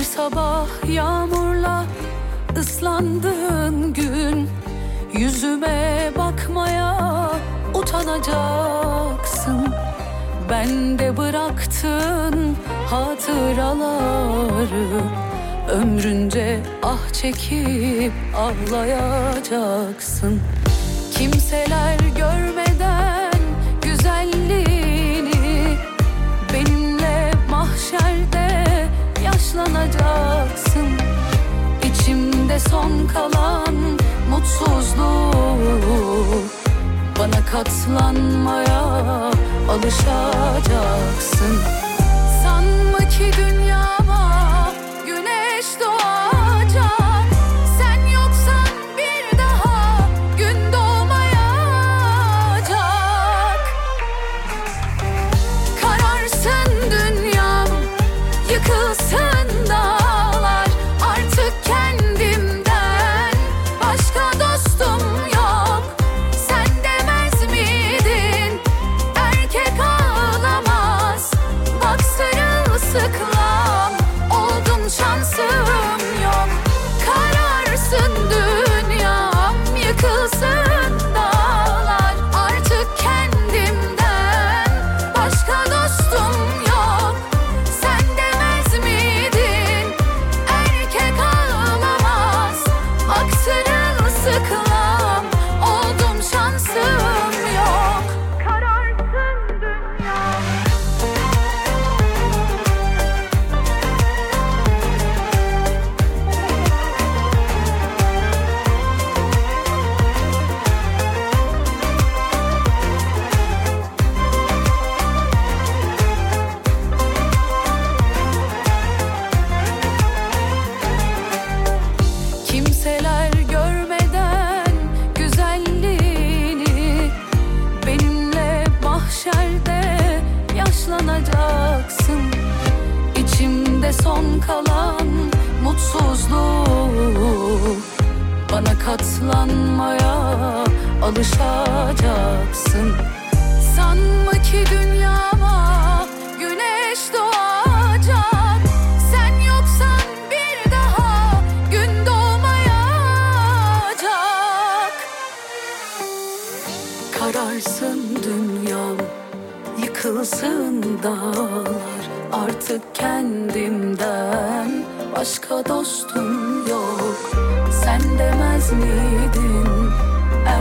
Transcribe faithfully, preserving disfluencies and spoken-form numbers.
Bir sabah yağmurla ıslandığın gün yüzüme bakmaya utanacaksın. Bende bıraktığın hatıraları ömrünce ah çekip ağlayacaksın. Kimseler görmeden güzelliğini benimle mahşerde yaşlanacaksın. İçimde son kalan mutsuzluğu bana katlanmaya alışacaksın. Sanma ki dünyama güneş doğacak. Sen yoksan bir daha gün doğmayacak. Kararsın dünyam, yıkılsın dağlar. Artık kendimden başka dostum yok. Sen demez miydin erkek ağlamaz? Bak sırılsıklam oldum, şansım yok. Kararsın dünyam, yıkılsın dağlar. Artık kendimden başka dostum yok. Sen demez miydin erkek ağlamaz? Bak sırılsıklam oldum, şansım yok. Kararsın dünyam. Kimseler görmeden güzelliğini benimle mahşerde yaşlanacaksın. İçimde son kalan mutsuzluğu bana katlanmaya alışacaksın. Sanma ki dünyama güneş doğacak. Sen yoksan bir daha gün doğmayacak. Kararsın dünyam, yıkılsın dağlar. Artık kendimden başka dostum yok. Sen demez miydin